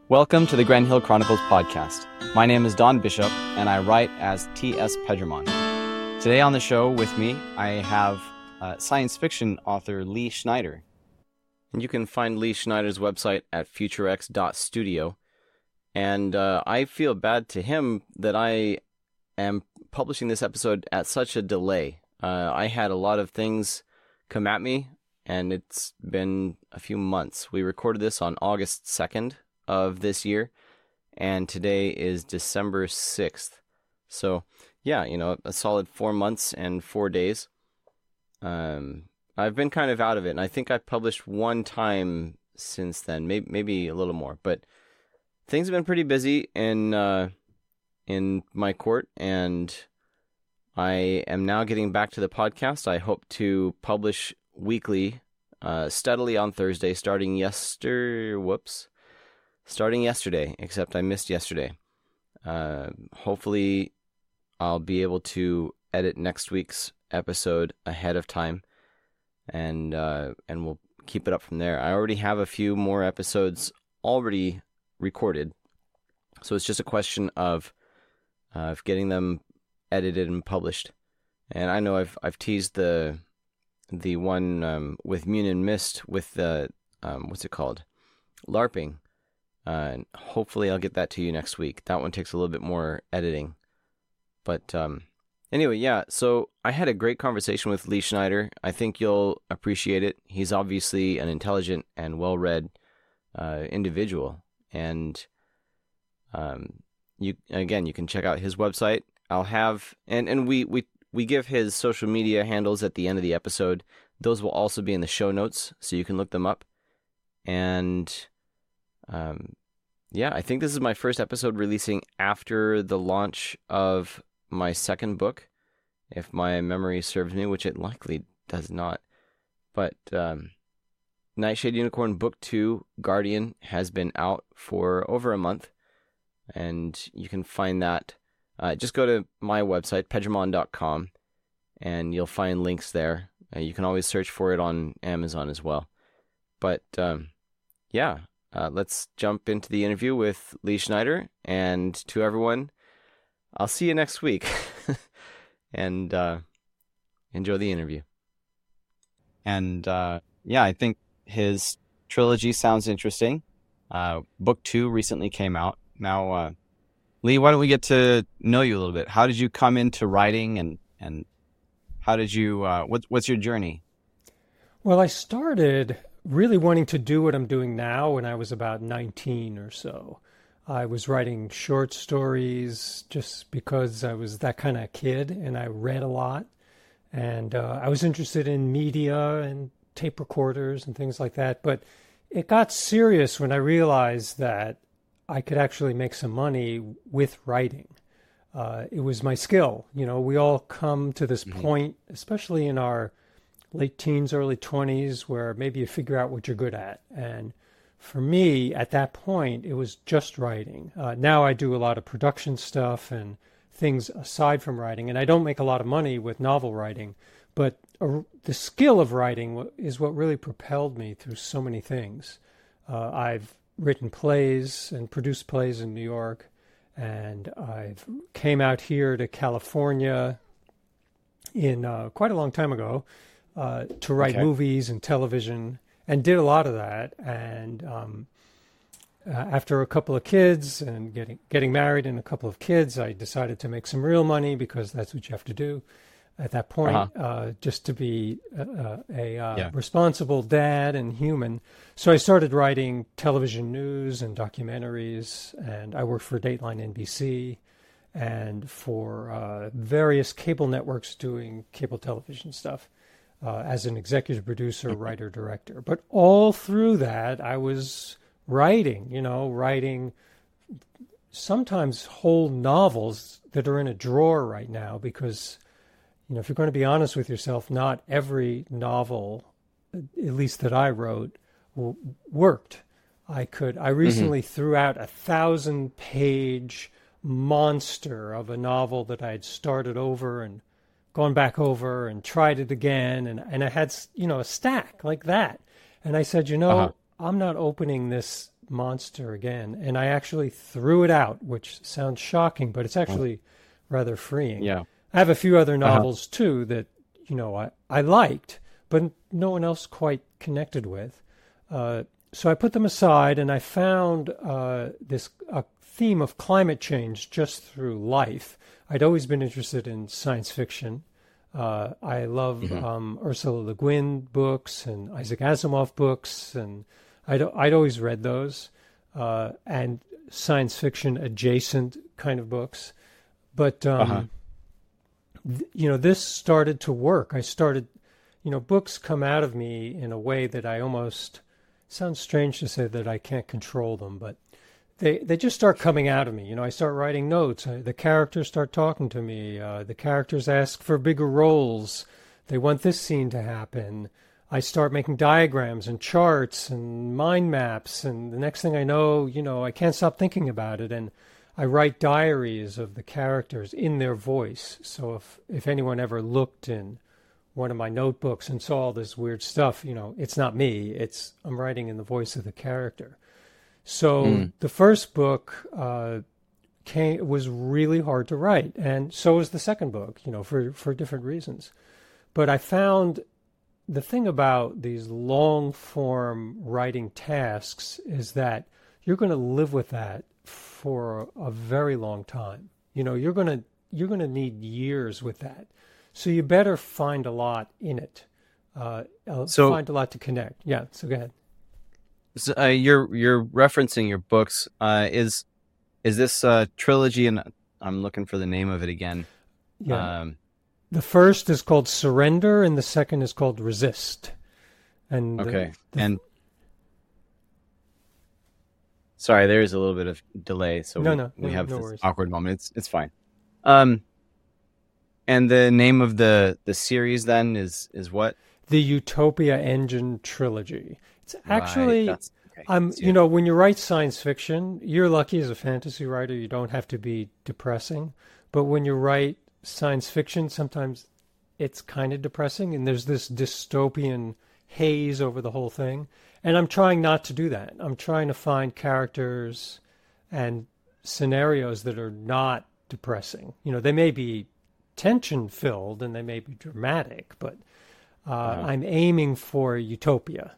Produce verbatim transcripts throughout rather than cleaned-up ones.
Welcome to the Grand Hill Chronicles podcast. My name is Don Bishop, and I write as T S Pedramon. Today on the show with me, I have uh, science fiction author Lee Schneider. And you can find Lee Schneider's website at futurex dot studio. And uh, I feel bad to him that I am publishing this episode at such a delay. Uh, I had a lot of things come at me, and it's been a few months. We recorded this on August second of this year, and today is December sixth. So, yeah, you know, a solid four months and four days. Um, I've been kind of out of it, and I think I've published one time since then, maybe maybe a little more. But things have been pretty busy in uh, in my court, and I am now getting back to the podcast. I hope to publish weekly, uh, steadily on Thursday, starting yesterday. Whoops. Starting yesterday, except I missed yesterday. Uh, hopefully, I'll be able to edit next week's episode ahead of time, and uh, and we'll keep it up from there. I already have a few more episodes already recorded, so it's just a question of uh, of getting them edited and published. And I know I've I've teased the the one um, with Moon and Mist with the um, what's it called, LARPing. Uh, and hopefully I'll get that to you next week. That one takes a little bit more editing. But um, anyway, yeah, so I had a great conversation with Lee Schneider. I think you'll appreciate it. He's obviously an intelligent and well-read uh, individual. And um, you again, you can check out his website. I'll have, and, and we, we, we give his social media handles at the end of the episode. Those will also be in the show notes, so you can look them up. And Um, yeah, I think this is my first episode releasing after the launch of my second book, if my memory serves me, which it likely does not. But um, Nightshade Unicorn Book two, Guardian, has been out for over a month, and you can find that. Uh, just go to my website, pedramon dot com, and you'll find links there. Uh, you can always search for it on Amazon as well. But um, yeah. Uh, let's jump into the interview with Lee Schneider, and to everyone, I'll see you next week, and uh, enjoy the interview. And uh, yeah, I think his trilogy sounds interesting. Uh, book two recently came out. Now, uh, Lee, why don't we get to know you a little bit? How did you come into writing, and and how did you? Uh, what, what's your journey? Well, I started really wanting to do what I'm doing now when I was about nineteen or so. I was writing short stories just because I was that kind of kid, and I read a lot. And uh, I was interested in media and tape recorders and things like that. But it got serious when I realized that I could actually make some money with writing. Uh, it was my skill. You know, we all come to this mm-hmm. point, especially in our late teens, early twenties, where maybe you figure out what you're good at. And for me, at that point, it was just writing. Uh, now I do a lot of production stuff and things aside from writing, and I don't make a lot of money with novel writing, but uh, the skill of writing is what really propelled me through so many things. Uh, I've written plays and produced plays in New York, and I've came out here to California in uh, quite a long time ago, Uh, to write okay. movies and television, and did a lot of that. And um, uh, after a couple of kids and getting getting married and a couple of kids, I decided to make some real money, because that's what you have to do at that point, uh-huh. uh, just to be a, a, a yeah. responsible dad and human. So I started writing television news and documentaries, and I worked for Dateline N B C and for uh, various cable networks doing cable television stuff. Uh, as an executive producer, writer, director. But all through that, I was writing, you know, writing sometimes whole novels that are in a drawer right now, because, you know, if you're going to be honest with yourself, not every novel, at least that I wrote, w- worked. I could, I recently mm-hmm. threw out a thousand page monster of a novel that I had started over and gone back over and tried it again. And, and I had, you know, a stack like that. And I said, you know, uh-huh. I'm not opening this monster again, and I actually threw it out, which sounds shocking, but it's actually rather freeing. Yeah. I have a few other Uh-huh. novels too that, you know, I, I liked, but no one else quite connected with. Uh, so I put them aside, and I found uh, this a theme of climate change just through life. I'd always been interested in science fiction. Uh, I love Mhm. um, Ursula Le Guin books and Isaac Asimov books, and I'd, I'd always read those, uh, and science fiction adjacent kind of books. But, um, Uh-huh. th- you know, this started to work. I started, you know, books come out of me in a way that I almost, sounds strange to say that I can't control them, but they they just start coming out of me. You know, I start writing notes. I, the characters start talking to me. Uh, the characters ask for bigger roles. They want this scene to happen. I start making diagrams and charts and mind maps, and the next thing I know, you know, I can't stop thinking about it. And I write diaries of the characters in their voice. So if if anyone ever looked in one of my notebooks and saw all this weird stuff, you know, it's not me. It's I'm writing in the voice of the character. So Mm. the first book uh, came was really hard to write, and so was the second book. You know, for for different reasons. But I found the thing about these long form writing tasks is that you're going to live with that for a very long time. You know, you're going to you're going to need years with that. So you better find a lot in it. Uh, uh, So- find a lot to connect. Yeah. So go ahead. So, uh, you're you're referencing your books. Uh, is is this uh, trilogy? And I'm looking for the name of it again. Yeah. Um, The first is called Surrender, and the second is called Resist. And the- okay. the- And sorry, there is a little bit of delay, so No, we, no, we no- have no this worries. awkward moment. It's it's fine. Um, and the name of the the series then is is what? the Utopia Engine trilogy. It's actually, Right, that's, okay. um, See you it. know, when you write science fiction, you're lucky as a fantasy writer. You don't have to be depressing. But when you write science fiction, sometimes it's kind of depressing, and there's this dystopian haze over the whole thing. And I'm trying not to do that. I'm trying to find characters and scenarios that are not depressing. You know, they may be tension filled and they may be dramatic, but uh, Uh-huh. I'm aiming for utopia.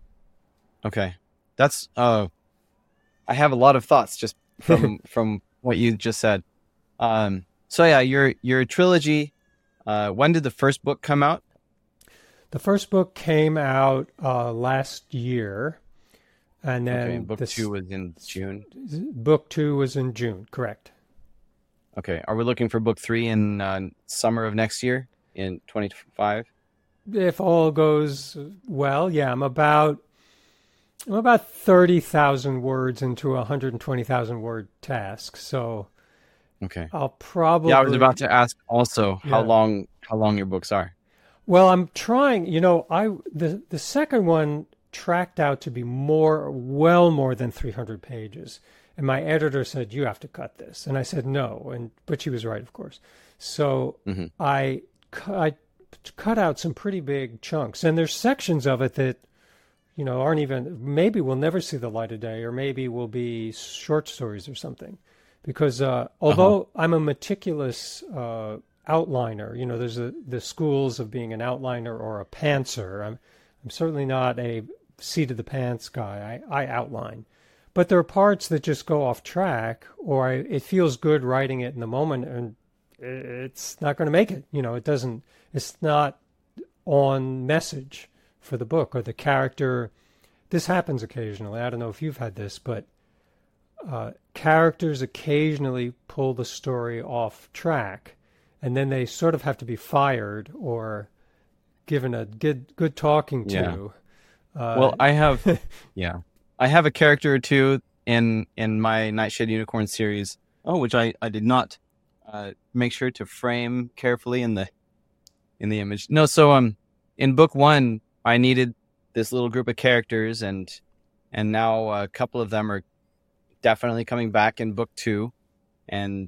Okay, that's uh, I have a lot of thoughts just from from what you just said. Um, so yeah, your your trilogy. Uh, when did the first book come out? The first book came out uh, last year, and then Okay, book this- two was in June. book two was in June. Correct. Okay, are we looking for book three in uh, summer of next year in twenty-five? If all goes well, yeah, I'm about I'm about thirty thousand words into a one hundred twenty thousand word task, so Okay. I'll probably. Yeah, I was about to ask also how Yeah. long how long your books are. Well, I'm trying. You know, I the the second one tracked out to be more, well more than three hundred pages, and my editor said you have to cut this, and I said no, and but she was right, of course. So Mhm. I cu- I cut out some pretty big chunks, and there's sections of it that you know aren't even maybe will never see the light of day, or maybe will be short stories or something, because uh, although I'm a meticulous uh, outliner, you know, there's a, the schools of being an outliner or a pantser. I'm I'm certainly not a seat of the pants guy. I, I outline, but there are parts that just go off track, or I, it feels good writing it in the moment, and it's not going to make it. You know, it doesn't. It's not on message for the book or the character. This happens occasionally. I don't know if you've had this, but uh, characters occasionally pull the story off track, and then they sort of have to be fired or given a good good talking to. Yeah. Uh, Well, I have yeah. I have a character or two in in my Nightshade Unicorn series. Oh, which I, I did not uh, make sure to frame carefully in the in the image. No, so um in book one I needed this little group of characters, and and now a couple of them are definitely coming back in book two, and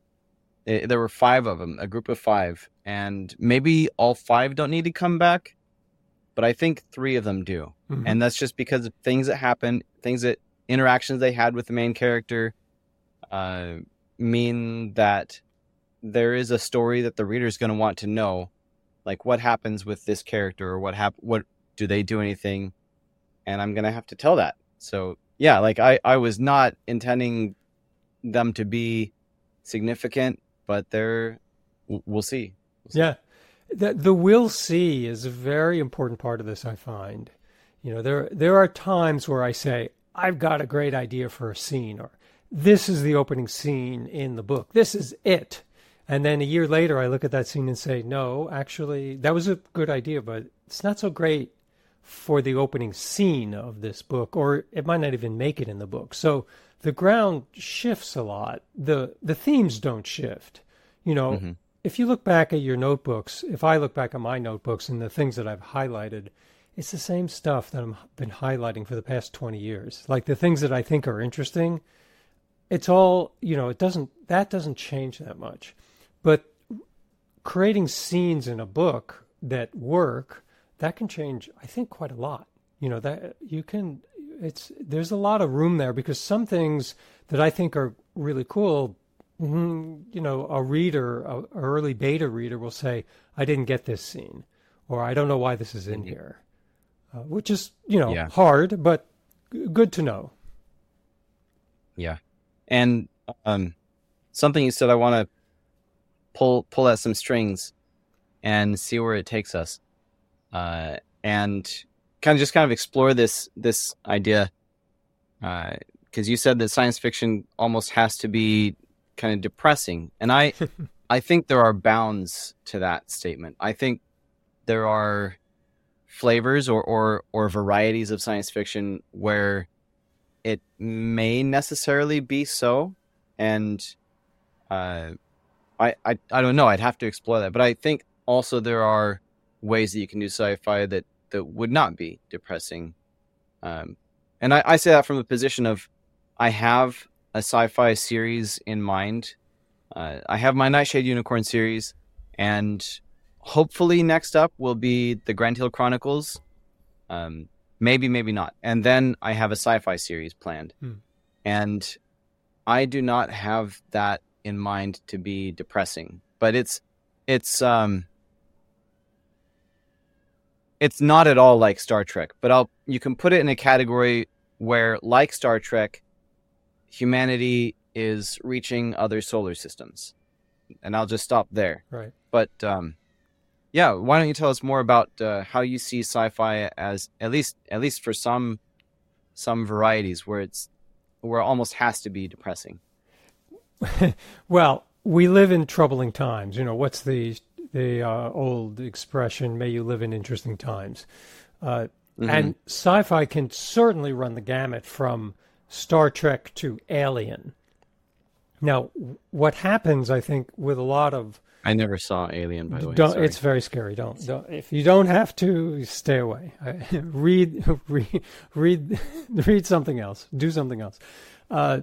it, there were five of them, a group of five, and maybe all five don't need to come back, but I think three of them do. mhm. And that's just because of things that happen, things that interactions they had with the main character uh, mean that there is a story that the reader is going to want to know, like what happens with this character, or what hap- what do they do anything, and I'm going to have to tell that. So yeah, like I, I was not intending them to be significant, but they're, we'll see. We'll see. Yeah. The, the will see is a very important part of this, I find. You know, there there are times where I say, I've got a great idea for a scene, or this is the opening scene in the book. This is it. And then a year later, I look at that scene and say, no, actually, that was a good idea, but it's not so great for the opening scene of this book, or it might not even make it in the book. So the ground shifts a lot. The the themes don't shift. You know, mm-hmm. If you look back at your notebooks, if I look back at my notebooks and the things that I've highlighted, it's the same stuff that I've been highlighting for the past twenty years. Like the things that I think are interesting, it's all, you know, it doesn't, that doesn't change that much. But creating scenes in a book that work, that can change, I think, quite a lot. You know, that you can, it's, there's a lot of room there, because some things that I think are really cool, you know, a reader, a, a early beta reader will say, I didn't get this scene, or I don't know why this is in mm-hmm. here, uh, which is, you know, yeah. hard, but g- good to know. Yeah. And um, something you said, I want to pull pull at some strings and see where it takes us, uh, and kind of just kind of explore this this idea, because uh, you said that science fiction almost has to be kind of depressing, and I I think there are bounds to that statement. I think there are flavors or or, or varieties of science fiction where it may necessarily be so, and uh, I, I I don't know. I'd have to explore that, but I think also there are ways that you can do sci-fi that, that would not be depressing, um, and I, I say that from the position of I have a sci-fi series in mind. Uh, I have my Nightshade Unicorn series, and hopefully next up will be the Grandhill Chronicles. Um, maybe, maybe not. And then I have a sci-fi series planned. Hmm. And I do not have that in mind to be depressing. But it's it's um it's not at all like Star Trek. But I'll you can put it in a category where, like Star Trek, humanity is reaching other solar systems. And I'll just stop there. Right. But um yeah, why don't you tell us more about uh, how you see sci-fi as, at least at least for some some varieties, where it's where it almost has to be depressing. Well, we live in troubling times. You know, what's the the uh, old expression? May you live in interesting times. Uh, mm-hmm. And sci-fi can certainly run the gamut from Star Trek to Alien. Now, what happens, I think, with a lot of I never saw Alien, by the way. Don't, it's very scary. Don't, don't. If you don't have to, stay away. read, read, read, read something else. Do something else. Uh,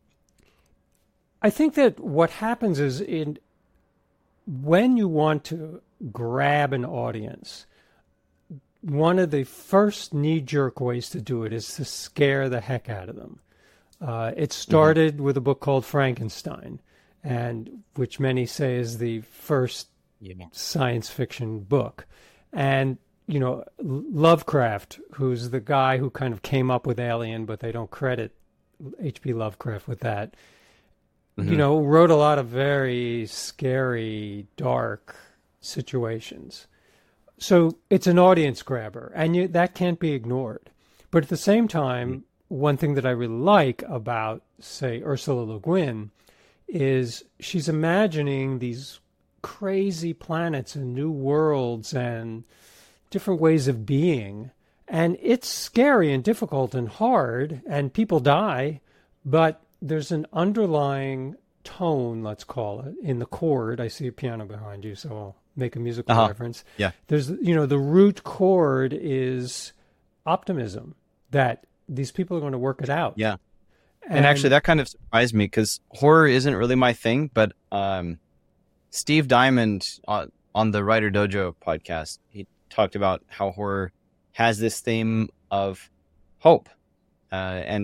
I think that what happens is, in when you want to grab an audience, one of the first knee-jerk ways to do it is to scare the heck out of them. Uh, it started mm-hmm. with a book called Frankenstein, and which many say is the first yeah. science fiction book. And, you know, Lovecraft, who's the guy who kind of came up with Alien, but they don't credit H P Lovecraft with that, mm-hmm. you know, wrote a lot of very scary, dark situations. So it's an audience grabber, and you, that can't be ignored. But at the same time, mm-hmm. one thing that I really like about, say, Ursula Le Guin is she's imagining these crazy planets and new worlds and different ways of being. And it's scary and difficult and hard, and people die, but there's an underlying tone, let's call it, in the chord. I see a piano behind you, so I'll make a musical uh-huh. reference. Yeah. There's, you know, the root chord is optimism, that these people are going to work it out. Yeah. And, and actually, that kind of surprised me, because horror isn't really my thing. But um, Steve Diamond uh, on the Writer Dojo podcast, he talked about how horror has this theme of hope. Uh, and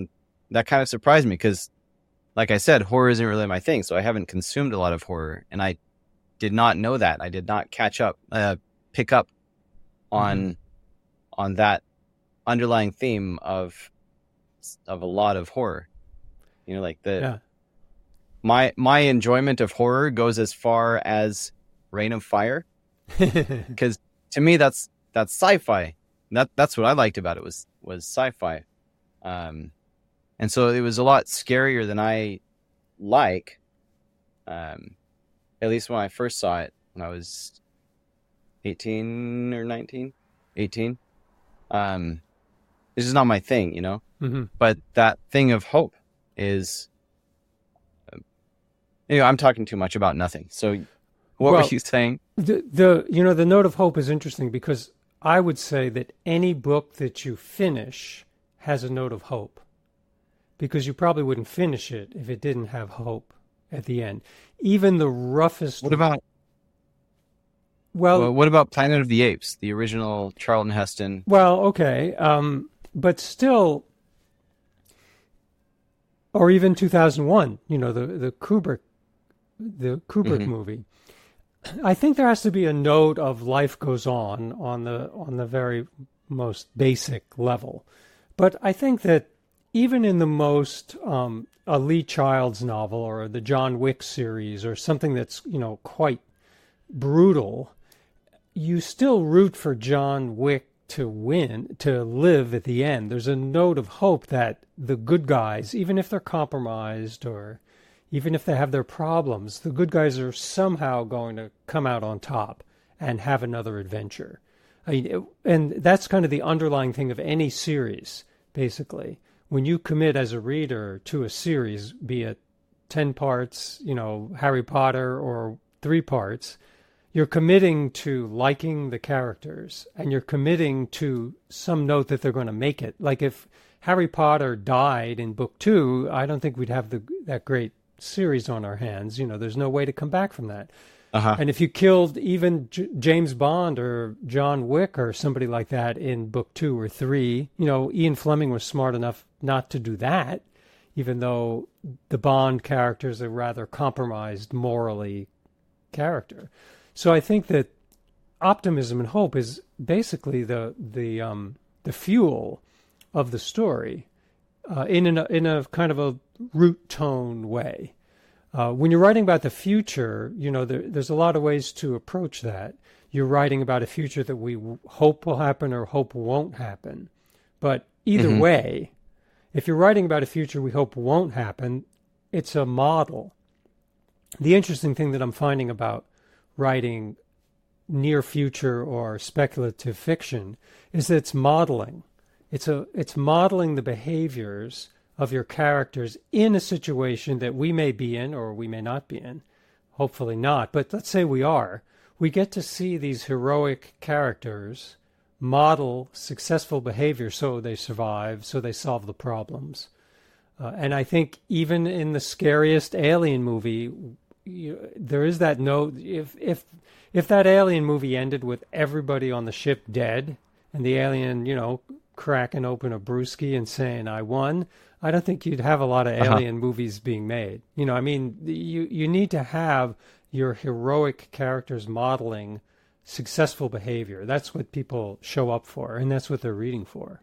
that kind of surprised me because, like I said, horror isn't really my thing, so I haven't consumed a lot of horror, and I did not know that. I did not catch up, uh, pick up on mm-hmm. on that underlying theme of of a lot of horror. You know, like the yeah. my my enjoyment of horror goes as far as Reign of Fire, because to me that's that's sci-fi. That that's what I liked about it was was sci-fi, um, and so it was a lot scarier than I like. Um, at least when I first saw it when I was eighteen or nineteen, eighteen. Um, this is not my thing, you know. Mm-hmm. But that thing of hope is. Uh, you know, I'm talking too much about nothing. So, what well, were you saying? The the you know the note of hope is interesting because I would say that any book that you finish has a note of hope, because you probably wouldn't finish it if it didn't have hope at the end. Even the roughest. What about? Well, well what about Planet of the Apes, the original Charlton Heston? Well, okay, um, but still, or even two thousand one. You know, the the Kubrick, the Kubrick mm-hmm. movie. I think there has to be a note of life goes on on the on the very most basic level, but I think that even in the most um, a Lee Child's novel or the John Wick series or something that's, you know, quite brutal, you still root for John Wick to win, to live at the end. There's a note of hope that the good guys, even if they're compromised or even if they have their problems, the good guys are somehow going to come out on top and have another adventure. I mean, it, and that's kind of the underlying thing of any series, basically. When you commit as a reader to a series, be it ten parts, you know, Harry Potter, or three parts, you're committing to liking the characters, and you're committing to some note that they're going to make it. Like if Harry Potter died in book two, I don't think we'd have the that great series on our hands. You know, there's no way to come back from that. Uh-huh. And if you killed even J- James Bond or John Wick or somebody like that in book two or three, you know, Ian Fleming was smart enough not to do that, even though the Bond character is a rather compromised morally character. So I think that optimism and hope is basically the the um, the fuel of the story, uh, in an, in a kind of a root tone way. Uh, when you're writing about the future, you know, there, there's a lot of ways to approach that. You're writing about a future that we w- hope will happen or hope won't happen. But either mm-hmm. way, if you're writing about a future we hope won't happen, it's a model. The interesting thing that I'm finding about writing near future or speculative fiction is that it's modeling. It's a it's modeling the behaviors of your characters in a situation that we may be in or we may not be in. Hopefully not, but let's say we are. We get to see these heroic characters model successful behavior so they survive, so they solve the problems. Uh, and I think even in the scariest Alien movie, you, there is that note. If if if that Alien movie ended with everybody on the ship dead and the alien, you know, cracking open a brewski and saying, I won, I don't think you'd have a lot of alien uh-huh. movies being made. You know, I mean, you you need to have your heroic characters modeling successful behavior. That's what people show up for, and that's what they're reading for.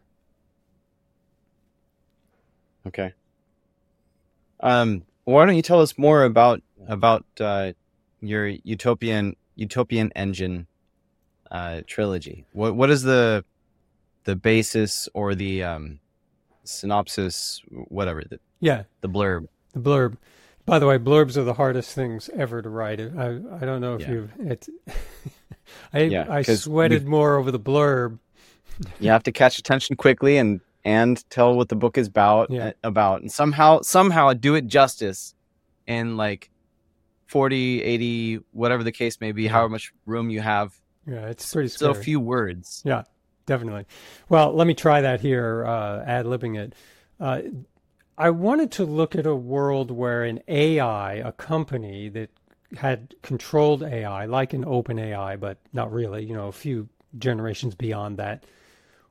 Okay. Um, why don't you tell us more about about uh, your utopian utopian engine uh, trilogy? What what is the the basis or the um, synopsis, whatever? The, yeah, the blurb. The blurb. By the way, blurbs are the hardest things ever to write. I I don't know if yeah. you've. It's, I yeah, I sweated more over the blurb. You have to catch attention quickly and and tell what the book is about yeah. about, and somehow somehow do it justice in like forty, eighty, whatever the case may be, yeah. however much room you have. Yeah, it's pretty scary. So few words. Yeah, definitely. Well, let me try that here, uh, ad-libbing it. Uh, I wanted to look at a world where an A I, a company that had controlled A I, like an open A I, but not really, you know, a few generations beyond that,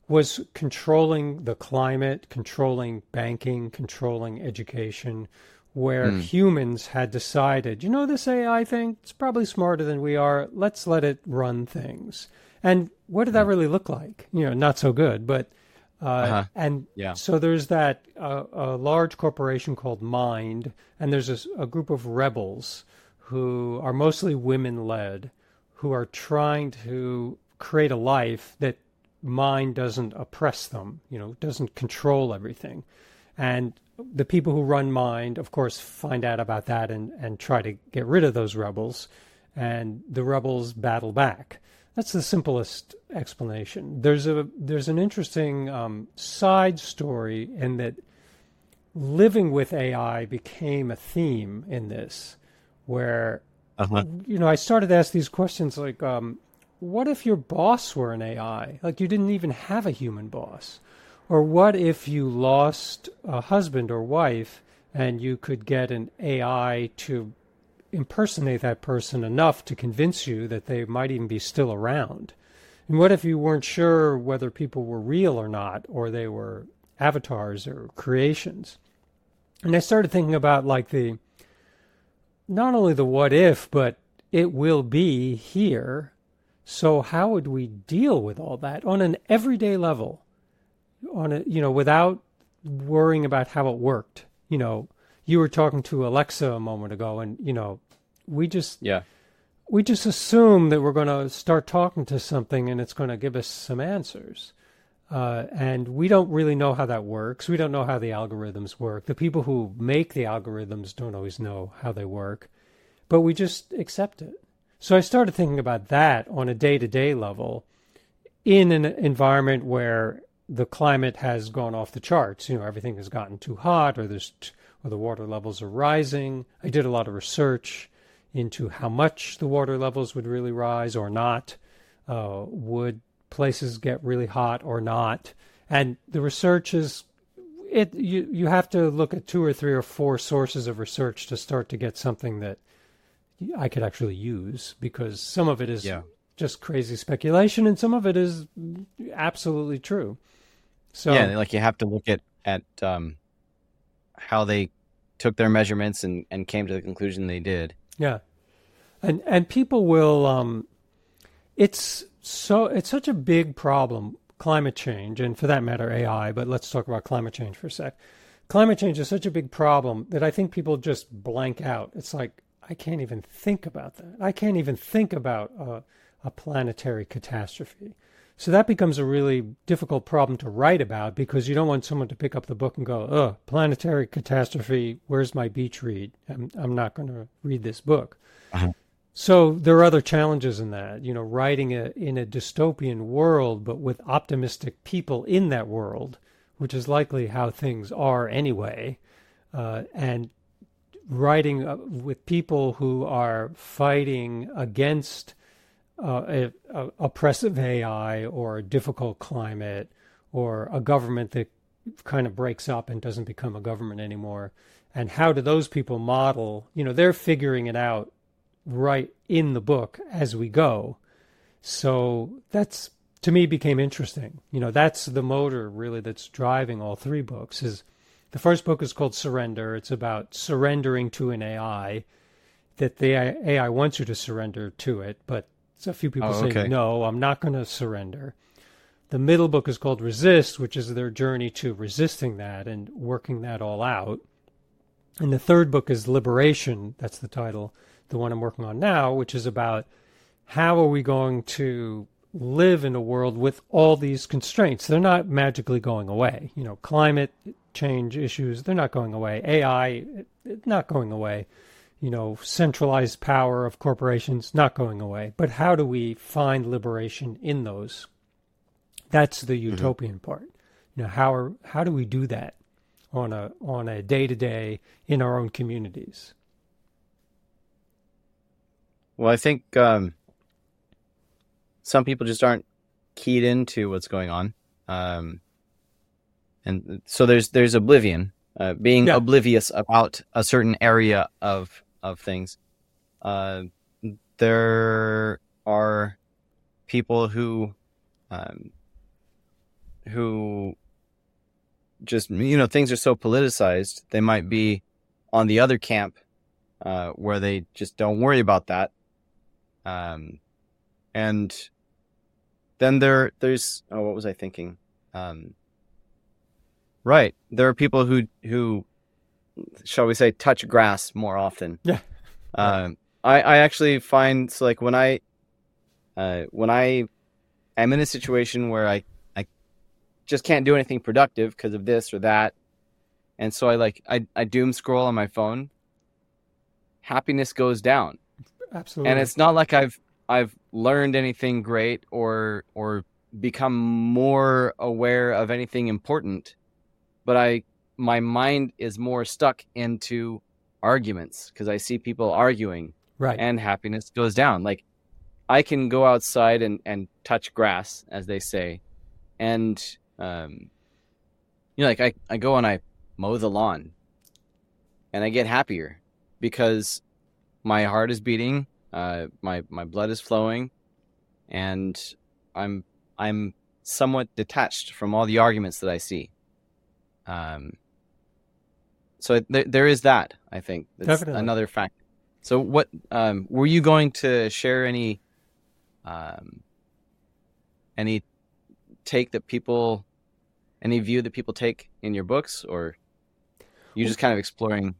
was controlling the climate, controlling banking, controlling education, where Mm. humans had decided, you know, this A I thing, it's probably smarter than we are. Let's let it run things. And what did that really look like? You know, not so good, but uh, Uh-huh. and Yeah. so there's that uh, a large corporation called Mind, and there's a, a group of rebels who are mostly women-led, who are trying to create a life that Mind doesn't oppress them, you know, doesn't control everything. And the people who run Mind, of course, find out about that and, and try to get rid of those rebels, and the rebels battle back. That's the simplest explanation. There's a there's an interesting um, side story in that living with A I became a theme in this, where Uh-huh. you know I started to ask these questions like, um, what if your boss were an A I? Like you didn't even have a human boss, or what if you lost a husband or wife and you could get an A I to impersonate that person enough to convince you that they might even be still around? And what if you weren't sure whether people were real or not, or they were avatars or creations? And I started thinking about like the, not only the what if, but it will be here. So how would we deal with all that on an everyday level, on a, you know, without worrying about how it worked? You know, you were talking to Alexa a moment ago, and you know, we just Yeah. we just assume that we're going to start talking to something and it's going to give us some answers, uh, and we don't really know how that works. We don't know how the algorithms work. The people who make the algorithms don't always know how they work, but we just accept it. So I started thinking about that on a day-to-day level in an environment where the climate has gone off the charts. You know, everything has gotten too hot, or there's t- or the water levels are rising. I did a lot of research into how much the water levels would really rise or not. Uh, would places get really hot or not? And the research is, it you, you have to look at two or three or four sources of research to start to get something that I could actually use, because some of it is Yeah. just crazy speculation and some of it is absolutely true. So Yeah, like you have to look at at um, how they took their measurements and, and came to the conclusion they did. yeah. And and people will um it's so it's such a big problem, climate change, and for that matter A I, but let's talk about climate change for a sec. Climate change is such a big problem that I think people just blank out. It's like, I can't even think about that. I can't even think about a, a planetary catastrophe. So that becomes a really difficult problem to write about, because you don't want someone to pick up the book and go, "Oh, planetary catastrophe, where's my beach read? I'm, I'm not going to read this book." Uh-huh. So there are other challenges in that, you know, writing a, in a dystopian world, but with optimistic people in that world, which is likely how things are anyway, uh, and writing uh, with people who are fighting against uh, a, a oppressive A I or a difficult climate or a government that kind of breaks up and doesn't become a government anymore. And how do those people model? You know, they're figuring it out right in the book as we go. So that's, to me, became interesting. You know, that's the motor really that's driving all three books. Is the first book is called Surrender. It's about surrendering to an A I, that the A I wants you to surrender to it, but a few people Oh, say, okay. no, I'm not going to surrender. The middle book is called Resist, which is their journey to resisting that and working that all out. And the third book is Liberation. That's the title, the one I'm working on now, which is about how are we going to live in a world with all these constraints. They're not magically going away. You know, climate change issues, they're not going away. A I, not going away. You know, centralized power of corporations, not going away. But how do we find liberation in those? That's the utopian mm-hmm. part. You know, how are, how do we do that on a on a day to day in our own communities? Well, I think um, some people just aren't keyed into what's going on, um, and so there's there's oblivion, uh, being yeah. oblivious about a certain area of of things. Uh, there are people who um, who just, you know, things are so politicized, they might be on the other camp uh, where they just don't worry about that. Um, and then there, there's, oh, what was I thinking? Um, right. There are people who, who, shall we say, touch grass more often. Yeah. Um, I, I actually find, so like when I, uh, when I am in a situation where I, I just can't do anything productive because of this or that. And so I like, I, I doom scroll on my phone, happiness goes down. Absolutely. And it's not like I've, I've learned anything great or, or become more aware of anything important, but I, my mind is more stuck into arguments because I see people arguing, right, and happiness goes down. Like I can go outside and, and touch grass, as they say. And, um, you know, like I, I go and I mow the lawn and I get happier because my heart is beating, uh, my, my blood is flowing, and I'm, I'm somewhat detached from all the arguments that I see. Um, so there, there is that, I think. That's Definitely another factor. So what, um, were you going to share any, um, any take that people, any view that people take in your books, or you just kind of exploring?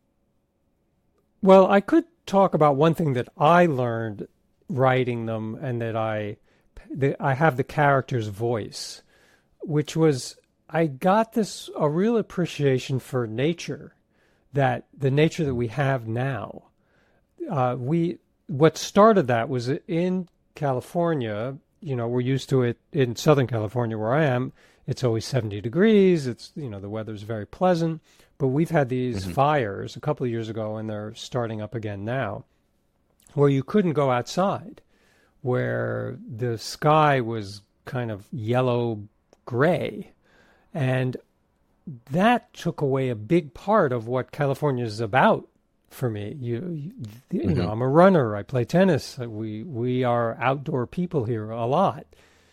Well, I could talk about one thing that I learned writing them, and that I, that I have the character's voice, which was, I got this, a real appreciation for nature, that the nature that we have now. Uh, we, what started that was in California. You know, we're used to it in Southern California where I am. It's always seventy degrees. It's, you know, the weather's very pleasant. But we've had these mm-hmm. fires a couple of years ago, and they're starting up again now, where you couldn't go outside, where the sky was kind of yellow gray. And that took away a big part of what California is about for me. You, you, you mm-hmm. know, I'm a runner. I play tennis. We we are outdoor people here a lot.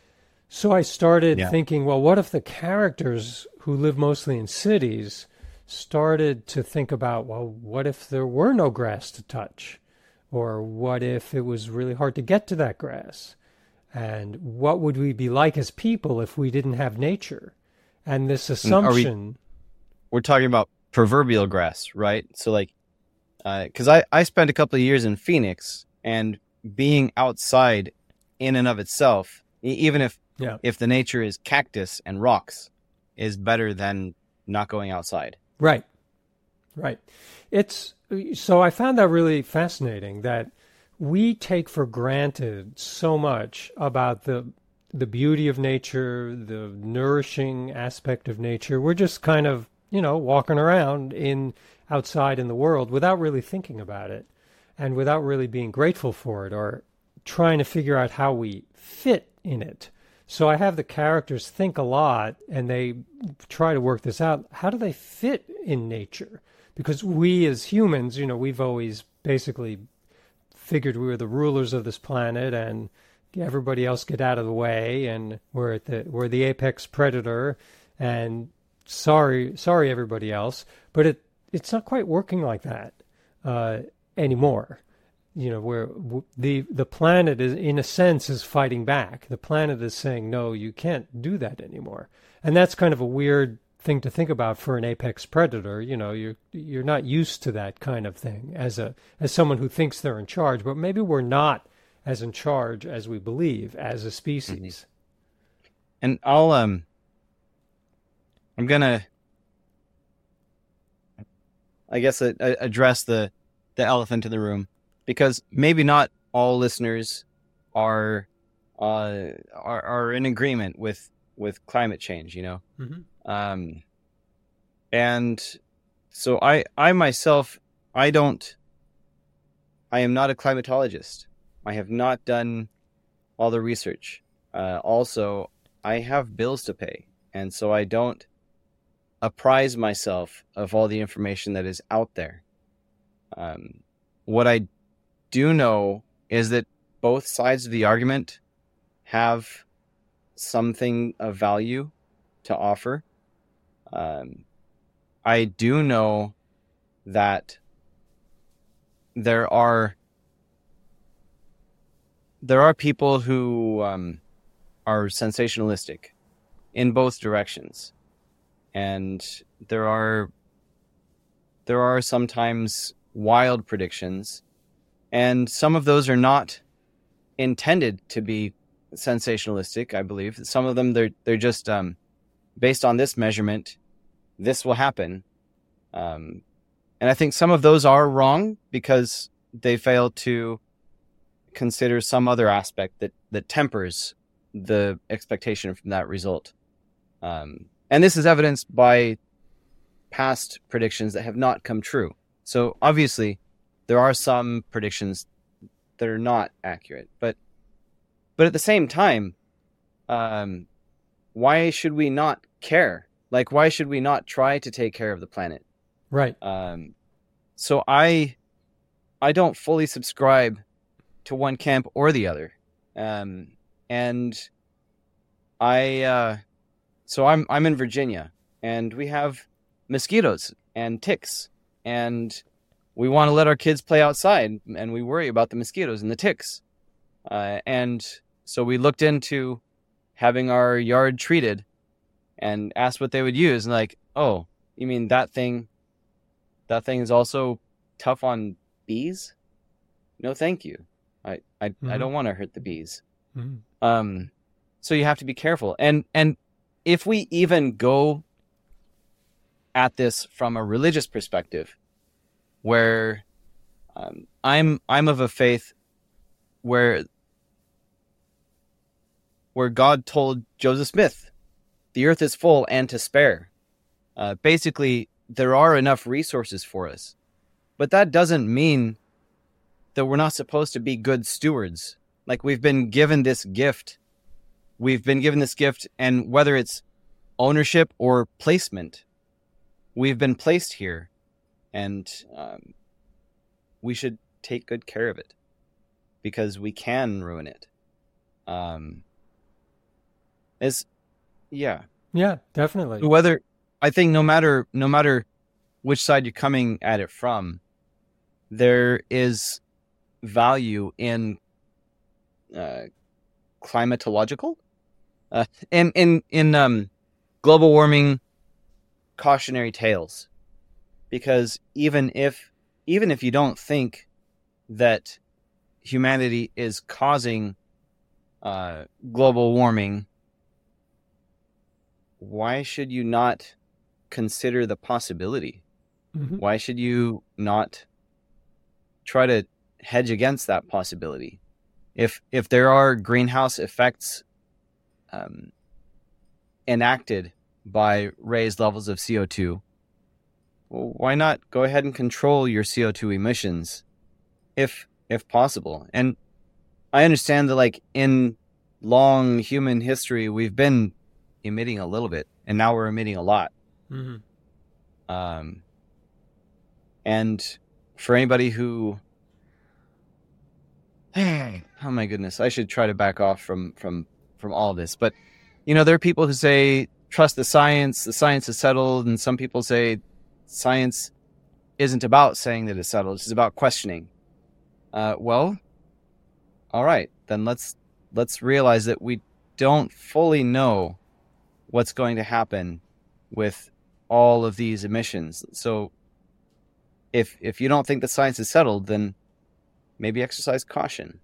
So I started yeah. thinking, well, what if the characters who live mostly in cities started to think about, well, what if there were no grass to touch? Or what if it was really hard to get to that grass? And what would we be like as people if we didn't have nature? And this assumption... We, we're talking about proverbial grass, right? So like, because uh, I, I spent a couple of years in Phoenix, and being outside in and of itself, even if yeah. if the nature is cactus and rocks, is better than not going outside. Right, right. It's so I found that really fascinating, that we take for granted so much about the the beauty of nature, the nourishing aspect of nature. We're just kind of, you know, walking around in outside in the world without really thinking about it, and without really being grateful for it, or trying to figure out how we fit in it. So I have the characters think a lot, and they try to work this out. How do they fit in nature? Because we as humans, you know, we've always basically figured we were the rulers of this planet, and everybody else get out of the way, and we're at the we're the apex predator, and sorry sorry everybody else. But it it's not quite working like that uh, anymore. You know, where the the planet is, in a sense, is fighting back. The planet is saying, no, you can't do that anymore. And that's kind of a weird thing to think about for an apex predator. You know, you're you're not used to that kind of thing as a as someone who thinks they're in charge. But maybe we're not as in charge as we believe as a species. And I'll um, I'm gonna, I guess, uh, address the the elephant in the room. Because maybe not all listeners are uh, are, are in agreement with, with climate change, you know? Mm-hmm. Um, and so I, I myself, I don't, I am not a climatologist. I have not done all the research. Uh, also, I have bills to pay. And so I don't apprise myself of all the information that is out there. Um, what I do know is that both sides of the argument have something of value. to offer. Um, I do know that there are there are people who um, are sensationalistic in both directions, and there are there are sometimes wild predictions, and some of those are not intended to be sensationalistic. I believe some of them they're they're just um, based on this measurement, this will happen, um, and I think some of those are wrong because they fail to consider some other aspect that that tempers the expectation from that result. Um, and this is evidenced by past predictions that have not come true. So obviously, there are some predictions that are not accurate, but but at the same time, um, why should we not care? Like, why should we not try to take care of the planet? Right. Um, so I I don't fully subscribe to one camp or the other, um, and I uh, so I'm I'm in Virginia, and we have mosquitoes and ticks, and we want to let our kids play outside, and we worry about the mosquitoes and the ticks, uh, and so we looked into having our yard treated, and asked what they would use, and like, oh, you mean that thing? That thing is also tough on bees? No, thank you. I I, mm-hmm. I don't want to hurt the bees. Mm-hmm. Um, so you have to be careful, and and if we even go at this from a religious perspective, where um, I'm I'm of a faith where where God told Joseph Smith, the earth is full and to spare. Uh, basically, there are enough resources for us, but that doesn't mean that we're not supposed to be good stewards. Like, we've been given this gift. We've been given this gift, and whether it's ownership or placement, we've been placed here, and um, we should take good care of it because we can ruin it. Um, is yeah, yeah, definitely. Whether I think no matter no matter which side you're coming at it from, there is value in uh, climatological, uh, in in in um, global warming cautionary tales, because even if even if you don't think that humanity is causing uh, global warming, why should you not consider the possibility? Mm-hmm. Why should you not try to hedge against that possibility? If if there are greenhouse effects um, enacted by raised levels of C O two, well, why not go ahead and control your C O two emissions if if possible? And I understand that, like, in long human history, we've been emitting a little bit, and now we're emitting a lot. Mm-hmm. Um, and for anybody who, oh my goodness, I should try to back off from from from all this. But you know, there are people who say trust the science. The science is settled, and some people say science isn't about saying that it's settled. It's about questioning. Uh, well, all right, then let's let's realize that we don't fully know what's going to happen with all of these emissions. So if if you don't think the science is settled, then maybe exercise caution.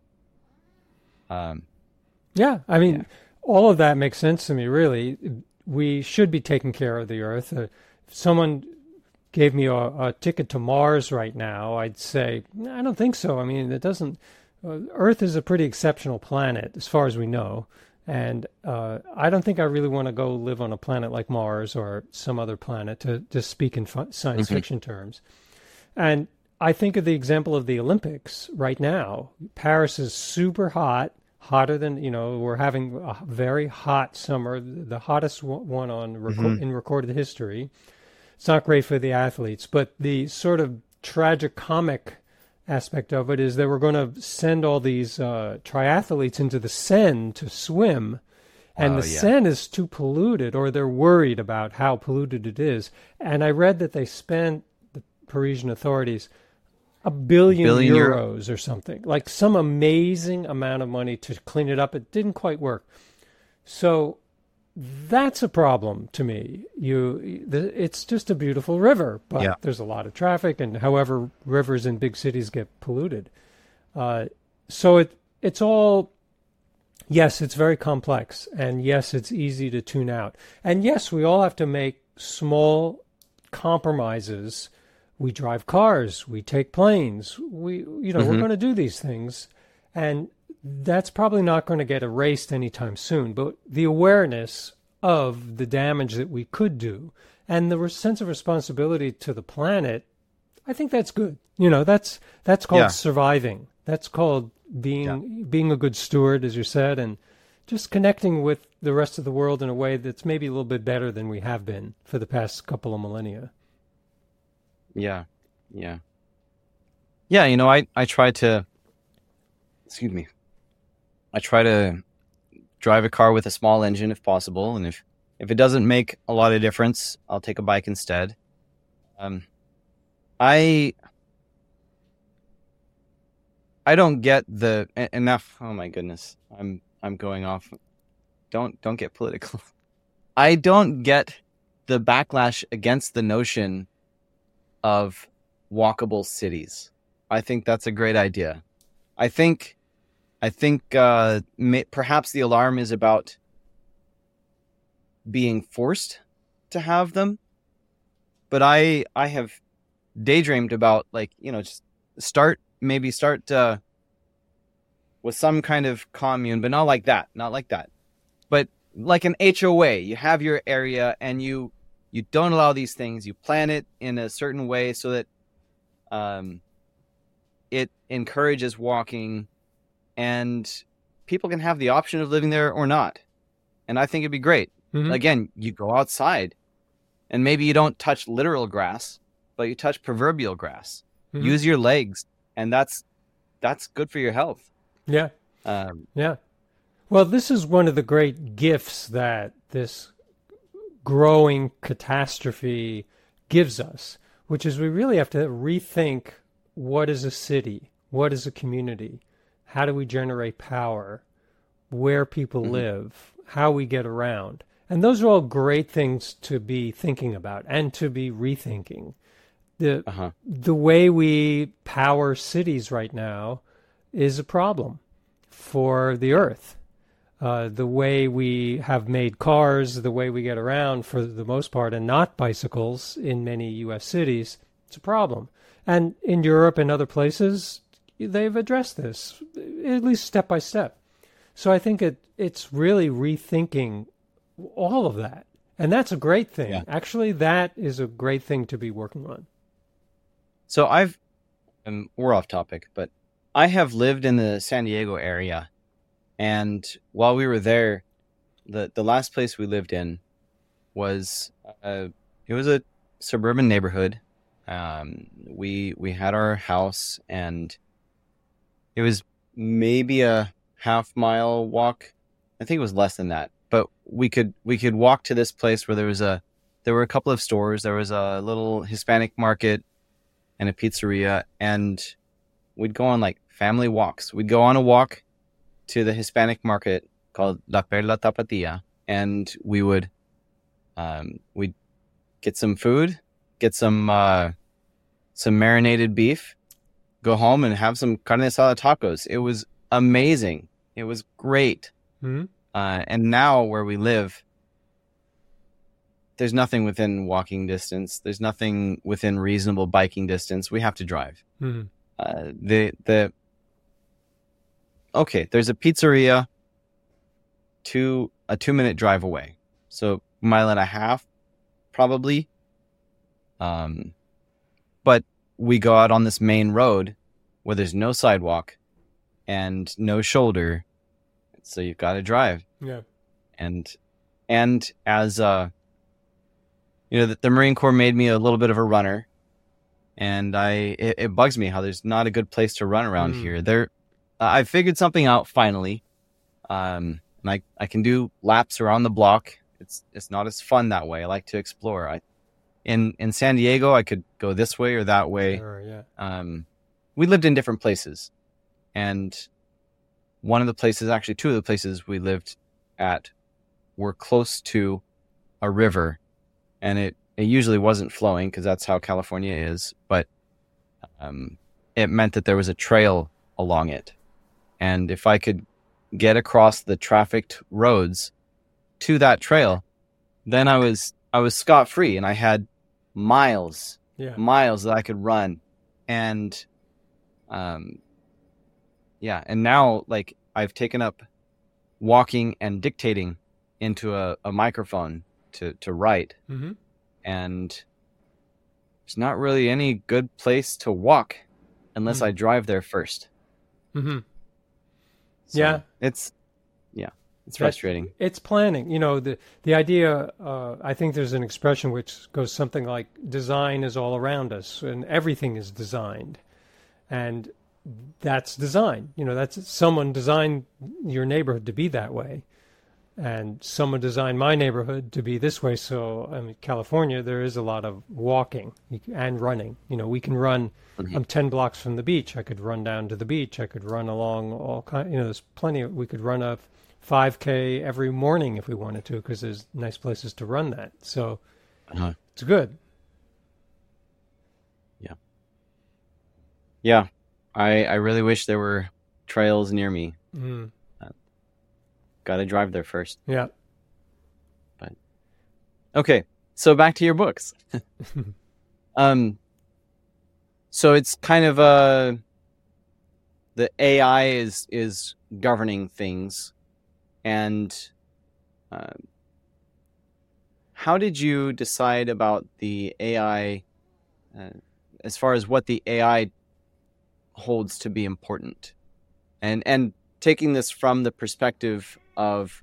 Um, yeah, I mean, yeah. all of that makes sense to me, really. We should be taking care of the Earth. Uh, if someone gave me a, a ticket to Mars right now, I'd say, I don't think so. I mean, it doesn't... Uh, Earth is a pretty exceptional planet, as far as we know. And uh, I don't think I really want to go live on a planet like Mars or some other planet, to, to speak in fu- science mm-hmm. fiction terms. And I think of the example of the Olympics right now. Paris is super hot, hotter than, you know, we're having a very hot summer, the hottest one on reco- mm-hmm. in recorded history. It's not great for the athletes, but the sort of tragicomic aspect of it is that we're going to send all these uh, triathletes into the Seine to swim, And Oh, the yeah. Seine is too polluted, or they're worried about how polluted it is. And I read that they spent, the Parisian authorities, a billion Billion euro. euros or something, like some amazing amount of money to clean it up. It didn't quite work. So that's a problem to me. You, the, it's just a beautiful river, but Yeah. there's a lot of traffic, and however rivers in big cities get polluted. Uh, so it it's all, yes, it's very complex, and yes, it's easy to tune out, and yes, we all have to make small compromises. We drive cars, we take planes, we you know we're Mm-hmm. going to do these things, and that's probably not going to get erased anytime soon. But the awareness of the damage that we could do and the re- sense of responsibility to the planet, I think that's good. You know, that's that's called Yeah. surviving. That's called being being a good steward, as you said, and just connecting with the rest of the world in a way that's maybe a little bit better than we have been for the past couple of millennia. Yeah. Yeah. Yeah. You know, I, I try to, excuse me, I try to drive a car with a small engine if possible. And if, if it doesn't make a lot of difference, I'll take a bike instead. Um, I, I don't get the e- enough. Oh my goodness. I'm, I'm going off. Don't, don't get political. I don't get the backlash against the notion of walkable cities. I think that's a great idea. I think, I think uh, may, perhaps the alarm is about being forced to have them. But I, I have daydreamed about, like, you know, just start maybe start uh, with some kind of commune, but not like that, not like that, but like an H O A. You have your area, and you you don't allow these things. You plan it in a certain way so that um, it encourages walking, and people can have the option of living there or not. And I think it'd be great. Mhm. Again, you go outside, and maybe you don't touch literal grass, but you touch proverbial grass. Mhm. Use your legs, and that's that's good for your health. Yeah. Um, Yeah. Well, this is one of the great gifts that this growing catastrophe gives us, which is we really have to rethink what is a city, what is a community, how do we generate power, where people Mhm. live, how we get around. And those are all great things to be thinking about and to be rethinking. The uh-huh. the way we power cities right now is a problem for the earth. Uh, the way we have made cars, the way we get around for the most part, and not bicycles in many U S cities, it's a problem. And in Europe and other places, they've addressed this, at least step by step. So I think it it's really rethinking all of that. And that's a great thing. Yeah. Actually, that is a great thing to be working on. So I've, um, we're off topic, but I have lived in the San Diego area, and while we were there, the the last place we lived in was uh, it was a suburban neighborhood. Um, we we had our house, and it was maybe a half mile walk. I think it was less than that, but we could we could walk to this place where there was a there were a couple of stores. There was a little Hispanic market and a pizzeria, and we'd go on like family walks. We'd go on a walk to the Hispanic market called La Perla Tapatía, and we would um, we'd get some food, get some uh, some marinated beef, go home and have some carne asada tacos. It was amazing. It was great. Hmm? Uh, and now where we live, there's nothing within walking distance. There's nothing within reasonable biking distance. We have to drive. Hmm. Uh, the the okay, there's a pizzeria two a two minute drive away, so mile and a half probably. Um, but we go out on this main road where there's no sidewalk and no shoulder, so you've got to drive. Yeah. And and as uh, you know, the, the Marine Corps made me a little bit of a runner. And I, it, it bugs me how there's not a good place to run around Mm. here. There, I figured something out finally. Um, and I, I can do laps around the block. It's it's not as fun that way. I like to explore. I in in San Diego, I could go this way or that way. Sure, yeah. Um, we lived in different places, and one of the places, actually two of the places we lived at, were close to a river, and it it usually wasn't flowing because that's how California is, but um, it meant that there was a trail along it, and if I could get across the trafficked roads to that trail, then I was I was scot-free, and I had miles, Yeah. miles that I could run, and um, yeah, and now like I've taken up walking and dictating into a, a microphone to to write, Mm-hmm. and there's not really any good place to walk unless Mm. I drive there first. Mm-hmm. So Yeah. it's yeah, it's That- frustrating. It's planning. You know, the the idea, uh, I think there's an expression which goes something like design is all around us and everything is designed. And that's design. You know, that's someone designed your neighborhood to be that way. And someone designed my neighborhood to be this way. So, I mean, California, there is a lot of walking and running. You know, we can run. Mhm. I'm ten blocks from the beach. I could run down to the beach. I could run along all kind. You know, there's plenty of. We could run a five K every morning if we wanted to, because there's nice places to run that. So Uh-huh. it's good. Yeah, I I really wish there were trails near me. Mm, Got to drive there first. yeah. Okay, so back to your books. um, so it's kind of uh the A I is is governing things, and uh, how did you decide about the A I uh, as far as what the A I holds to be important, and and taking this from the perspective of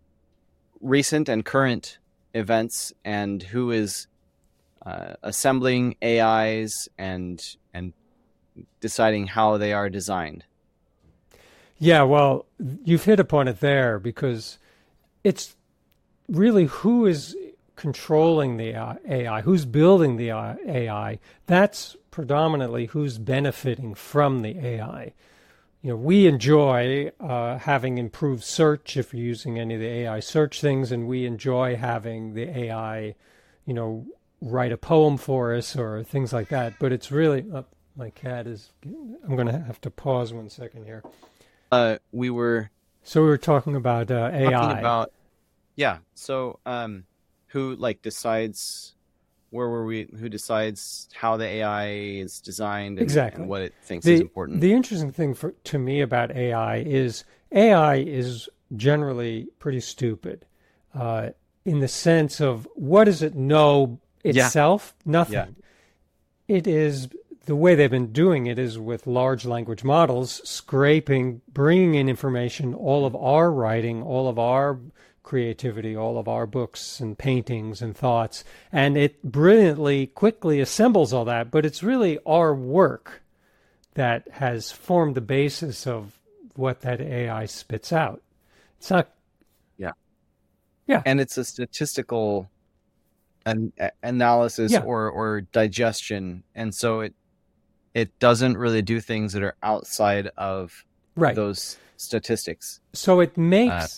recent and current events and who is uh, assembling A Is and and deciding how they are designed. Yeah, well, you've hit upon it there, because it's really who is controlling the A I, who's building the A I. That's predominantly who's benefiting from the A I. You know, we enjoy uh, having improved search if you're using any of the A I search things, and we enjoy having the A I, you know, write a poem for us or things like that. But it's really, oh, my cat is, I'm going to have to pause one second here. Uh, we were So we were talking about uh, A I. talking about, yeah. So, um, who like decides? Where were we? Who decides how the A I is designed and, Exactly. and what it thinks the, is important? The interesting thing for, to me about A I is A I is generally pretty stupid, uh, in the sense of, what does it know itself? Nothing. Yeah. It is, the way they've been doing it is with large language models, scraping, bringing in information, all of our writing, all of our creativity, all of our books and paintings and thoughts, and it brilliantly, quickly assembles all that, but it's really our work that has formed the basis of what that A I spits out. It's not... Yeah. Yeah. And it's a statistical an, a- analysis Yeah. or, or digestion. And so it it doesn't really do things that are outside of Right. those statistics. So it makes... Uh,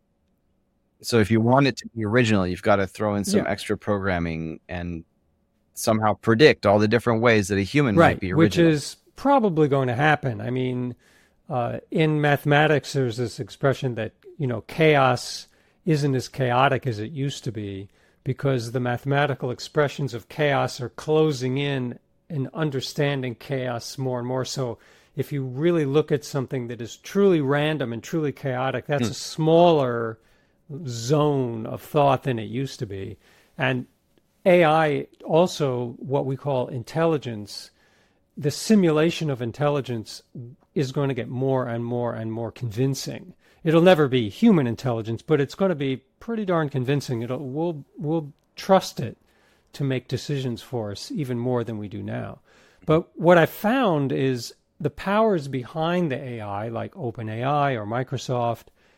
So if you want it to be original, you've got to throw in some Yeah. extra programming and somehow predict all the different ways that a human right, might be which original. is probably going to happen. I mean, uh, in mathematics, there's this expression that, you know, chaos isn't as chaotic as it used to be, because the mathematical expressions of chaos are closing in and understanding chaos more and more. So if you really look at something that is truly random and truly chaotic, that's Hmm. a smaller zone of thought than it used to be. And A I also, what we call intelligence, the simulation of intelligence is going to get more and more and more convincing. It'll never be human intelligence, but it's going to be pretty darn convincing. It'll we'll we'll trust it to make decisions for us even more than we do now. But what I found is the powers behind the A I, like OpenAI or Microsoft,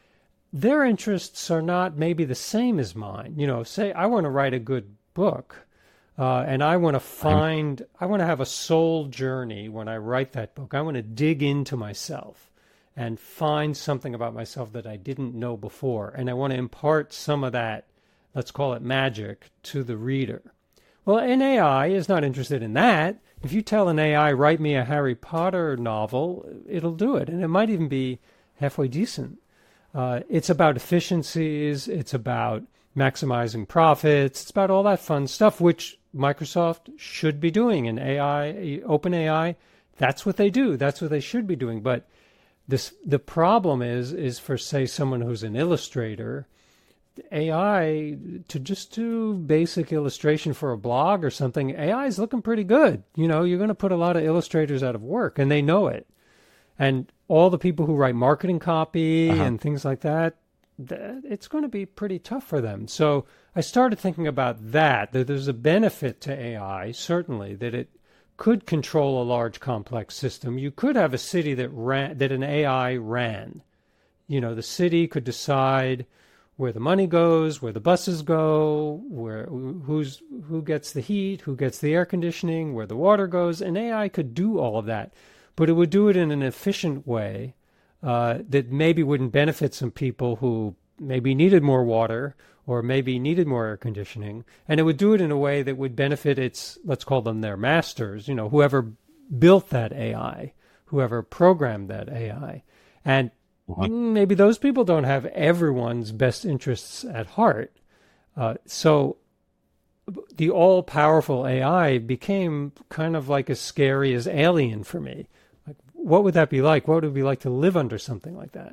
their interests are not maybe the same as mine. You know, say I want to write a good book, uh, and I want to find, I want to have a soul journey when I write that book. I want to dig into myself and find something about myself that I didn't know before. And I want to impart some of that, let's call it magic, to the reader. Well, an A I is not interested in that. If you tell an A I, write me a Harry Potter novel, it'll do it. And it might even be halfway decent. Uh, it's about efficiencies. It's about maximizing profits. It's about all that fun stuff, which Microsoft should be doing. And A I, OpenAI, that's what they do. That's what they should be doing. But this, the problem is, is for, say, someone who's an illustrator, A I, to just do basic illustration for a blog or something, A I is looking pretty good. You know, you're going to put a lot of illustrators out of work, and they know it. And all the people who write marketing copy uh-huh. and things like that, th- it's going to be pretty tough for them. So I started thinking about that, that there's a benefit to A I, certainly, that it could control a large, complex system. You could have a city that ran, that an A I ran. You know, the city could decide where the money goes, where the buses go, where who's who gets the heat, who gets the air conditioning, where the water goes. An A I could do all of that, but it would do it in an efficient way uh, that maybe wouldn't benefit some people who maybe needed more water or maybe needed more air conditioning. And it would do it in a way that would benefit its, let's call them their masters, you know, whoever built that A I, whoever programmed that A I. And maybe those people don't have everyone's best interests at heart. Uh, so the all-powerful A I became kind of like as scary as Alien for me. Like, what would that be like? What would it be like to live under something like that?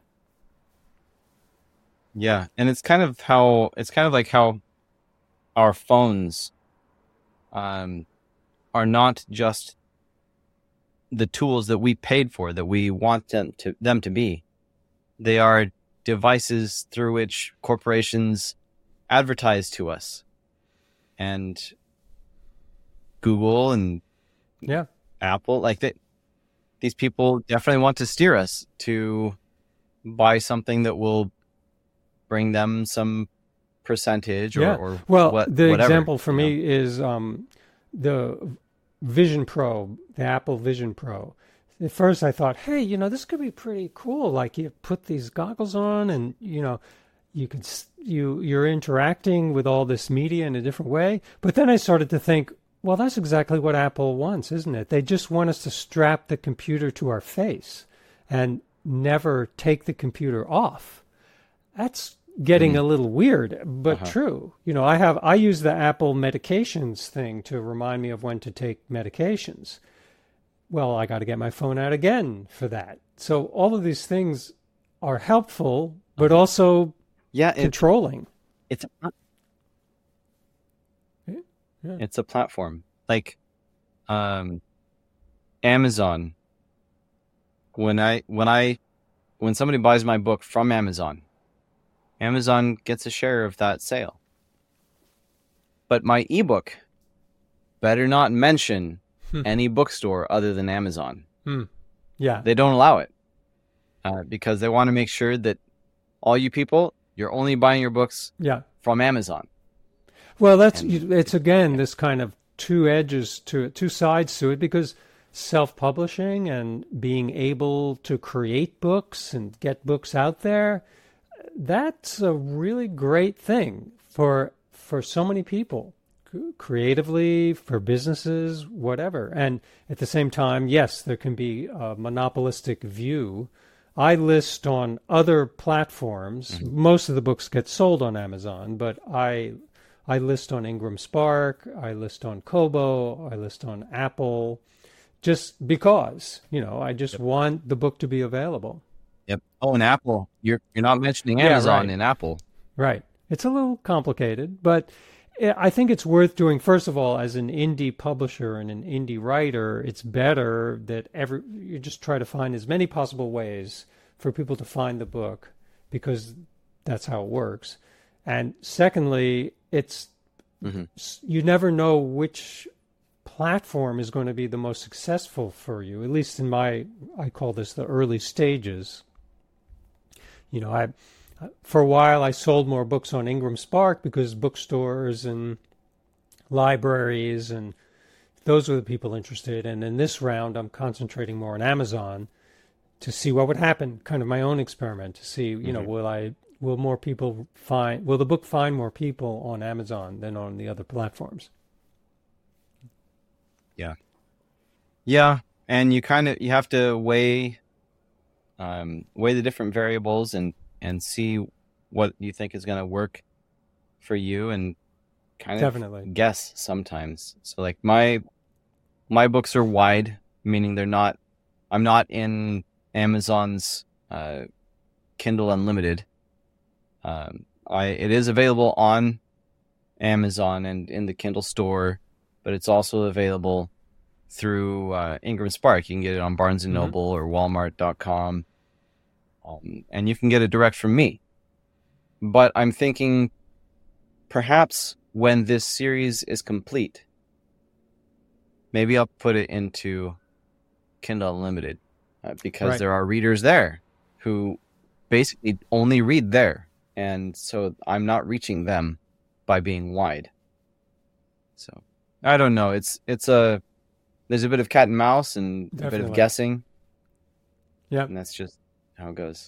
Yeah, and it's kind of how it's kind of like how our phones um, are not just the tools that we paid for, that we want them to them to be. They are devices through which corporations advertise to us. And Google and yeah. Apple, like that, these people definitely want to steer us to buy something that will bring them some percentage or, yeah. or well, what, the whatever, example for you me know? is um, the Vision Pro, the Apple Vision Pro. At first I thought, hey, you know, this could be pretty cool. Like you put these goggles on and, you know, you could, you, you're interacting with all this media in a different way. But then I started to think, well, that's exactly what Apple wants, isn't it? They just want us to strap the computer to our face and never take the computer off. That's getting mm. a little weird, but uh-huh. true. You know, I have, I use the Apple medications thing to remind me of when to take medications. Well, I got to get my phone out again for that. So all of these things are helpful, but also yeah, it, controlling. It's a, yeah. Yeah. It's a platform. Like um, Amazon. When I when I when somebody buys my book from Amazon, Amazon gets a share of that sale. But my ebook better not mention any bookstore other than Amazon. Hmm. Yeah. They don't allow it uh, because they want to make sure that all you people, you're only buying your books yeah. from Amazon. Well, that's and, it's again yeah. this kind of two edges to it, two sides to it, because self-publishing and being able to create books and get books out there, that's a really great thing for for so many people. Creatively, for businesses, whatever. And at the same time, yes, there can be a monopolistic view. I list on other platforms. Mm-hmm. Most of the books get sold on Amazon, but I I list on Ingram Spark, I list on Kobo, I list on Apple, just because, you know, I just yep. want the book to be available. Yep. Oh, and Apple. You're you're not mentioning Amazon yeah, right. in Apple. Right. It's a little complicated, but I think it's worth doing. First of all, as an indie publisher and an indie writer, it's better that every you just try to find as many possible ways for people to find the book, because that's how it works. And secondly, it's mm-hmm. you never know which platform is going to be the most successful for you. At least in my, I call this the early stages. You know, I for a while, I sold more books on Ingram Spark because bookstores and libraries and those were the people interested. And in this round, I'm concentrating more on Amazon to see what would happen. Kind of my own experiment to see, you mm-hmm. know, will I will more people find will the book find more people on Amazon than on the other platforms? Yeah, yeah, and you kind of you have to weigh um, weigh the different variables and and see what you think is going to work for you and kind of Definitely. guess sometimes. So like my my books are wide, meaning they're not I'm not in Amazon's uh, Kindle Unlimited. Um, I it is available on Amazon and in the Kindle store, but it's also available through uh, Ingram Spark. You can get it on Barnes and Noble mm-hmm. or Walmart dot com, um, and you can get it direct from me. But I'm thinking perhaps when this series is complete, maybe I'll put it into Kindle Unlimited uh, because right. there are readers there who basically only read there. And so I'm not reaching them by being wide. So I don't know. It's it's a there's a bit of cat and mouse and Definitely. a bit of guessing. Yeah. And that's just how it goes.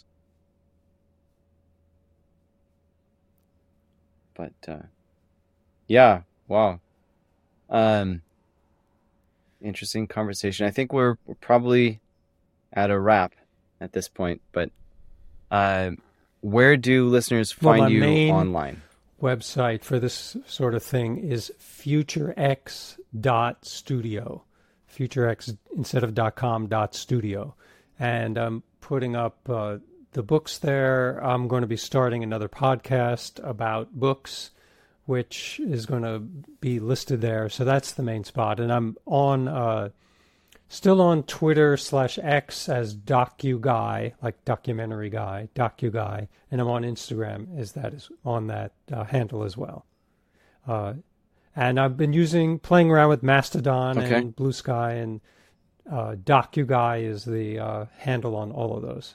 But uh, yeah, wow. Um, interesting conversation. I think we're, we're probably at a wrap at this point. But uh, where do listeners find well, you main online? Website for this sort of thing is futurex dot studio. FutureX instead of .com dot studio, and I'm putting up uh, the books there. I'm going to be starting another podcast about books, which is going to be listed there. So that's the main spot. And I'm on, uh, still on Twitter slash X as DocuGuy, like documentary guy, DocuGuy. And I'm on Instagram as that is on that uh, handle as well. Uh, and I've been using, playing around with Mastodon okay. and Blue Sky, and uh, DocuGuy is the uh, handle on all of those.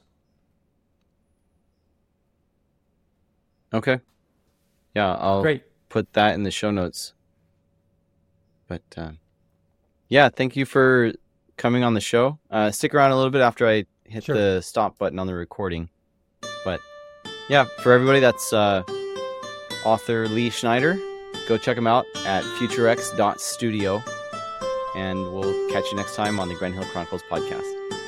Okay. Yeah, I'll Great. put that in the show notes. But uh, yeah, thank you for coming on the show. Uh, stick around a little bit after I hit sure. the stop button on the recording. But yeah, for everybody, that's uh, author Lee Schneider. Go check him out at futurex dot studio. And we'll catch you next time on the Grand Hill Chronicles podcast.